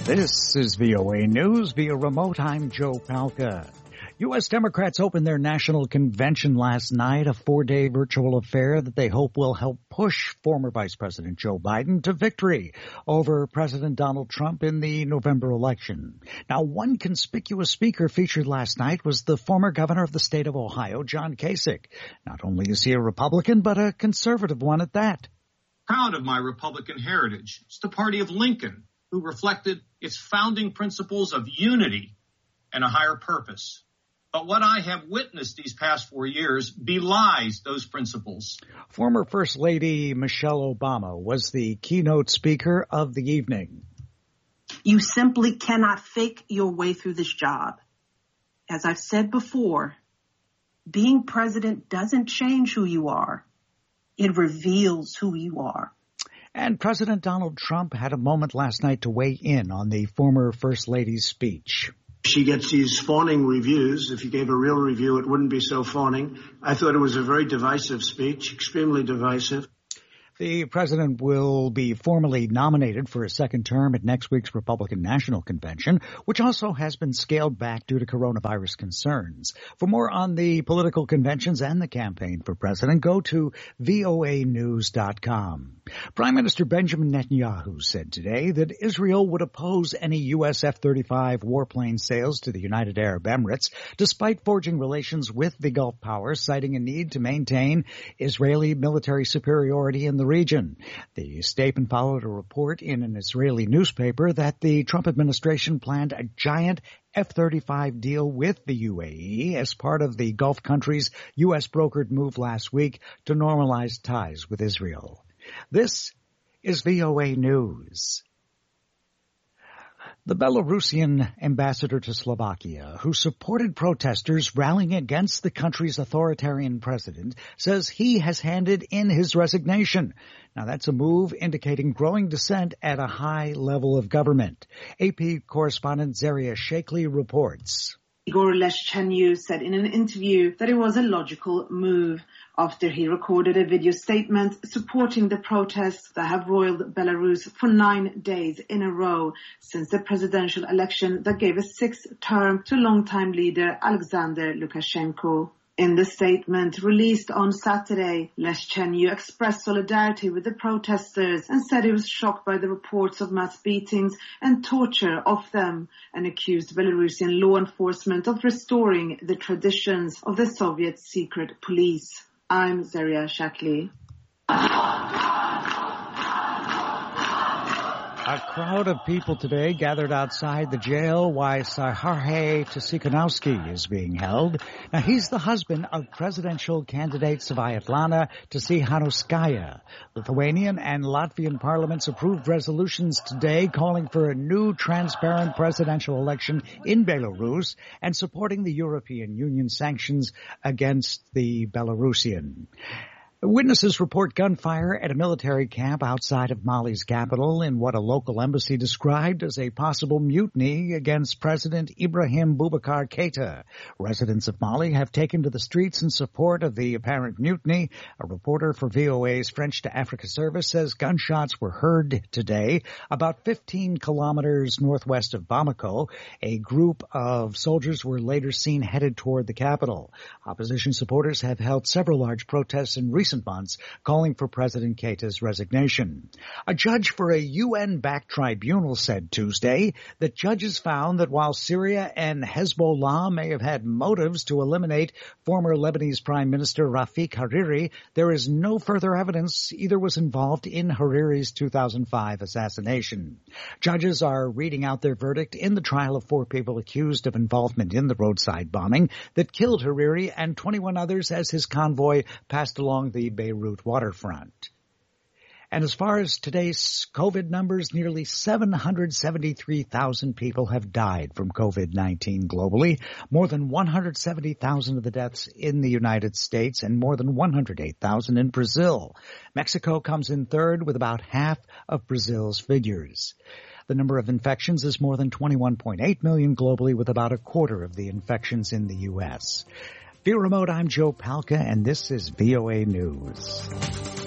This is VOA News via remote. I'm Joe Palca. U.S. Democrats opened their national convention last night, a 4-day virtual affair that they hope will help push former Vice President Joe Biden to victory over President Donald Trump in the November election. Now, one conspicuous speaker featured last night was the former governor of the state of Ohio, John Kasich. Not only is he a Republican, but a conservative one at that. Proud of my Republican heritage. It's the party of Lincoln, who reflected its founding principles of unity and a higher purpose. But what I have witnessed these past 4 years belies those principles. Former First Lady Michelle Obama was the keynote speaker of the evening. You simply cannot fake your way through this job. As I've said before, being president doesn't change who you are. It reveals who you are. And President Donald Trump had a moment last night to weigh in on the former First Lady's speech. She gets these fawning reviews. If you gave a real review, it wouldn't be so fawning. I thought it was a very divisive speech, extremely divisive. The president will be formally nominated for a second term at next week's Republican National Convention, which also has been scaled back due to coronavirus concerns. For more on the political conventions and the campaign for president, go to voanews.com. Prime Minister Benjamin Netanyahu said today that Israel would oppose any U.S. F-35 warplane sales to the United Arab Emirates, despite forging relations with the Gulf powers, citing a need to maintain Israeli military superiority in the region. The statement followed a report in an Israeli newspaper that the Trump administration planned a giant F-35 deal with the UAE as part of the Gulf country's U.S.-brokered move last week to normalize ties with Israel. This is VOA News. The Belarusian ambassador to Slovakia, who supported protesters rallying against the country's authoritarian president, says he has handed in his resignation. Now, that's a move indicating growing dissent at a high level of government. AP correspondent Zaria Shakely reports. Igor Leshchenyu said in an interview that it was a logical move after he recorded a video statement supporting the protests that have roiled Belarus for 9 days in a row since the presidential election that gave a sixth term to longtime leader Alexander Lukashenko. In the statement released on Saturday, Leshchenyu expressed solidarity with the protesters and said he was shocked by the reports of mass beatings and torture of them, and accused Belarusian law enforcement of restoring the traditions of the Soviet secret police. I'm Zaria Shakely. A crowd of people today gathered outside the jail while Serhiy Tsikhanouski is being held. Now, he's the husband of presidential candidate Svyatlana Tsikhanouskaya. Lithuanian and Latvian parliaments approved resolutions today calling for a new transparent presidential election in Belarus and supporting the European Union sanctions against the Belarusian. Witnesses report gunfire at a military camp outside of Mali's capital in what a local embassy described as a possible mutiny against President Ibrahim Boubacar Keita. Residents of Mali have taken to the streets in support of the apparent mutiny. A reporter for VOA's French to Africa service says gunshots were heard today about 15 kilometers northwest of Bamako. A group of soldiers were later seen headed toward the capital. Opposition supporters have held several large protests in recent months calling for President Keita's resignation. A judge for a UN-backed tribunal said Tuesday that judges found that while Syria and Hezbollah may have had motives to eliminate former Lebanese Prime Minister Rafik Hariri, there is no further evidence either was involved in Hariri's 2005 assassination. Judges are reading out their verdict in the trial of 4 people accused of involvement in the roadside bombing that killed Hariri and 21 others as his convoy passed along the Beirut waterfront. And as far as today's COVID numbers, nearly 773,000 people have died from COVID-19 globally, more than 170,000 of the deaths in the United States and more than 108,000 in Brazil. Mexico comes in third with about half of Brazil's figures. The number of infections is more than 21.8 million globally, with about a quarter of the infections in the U.S. Via remote, I'm Joe Palca, and this is VOA News.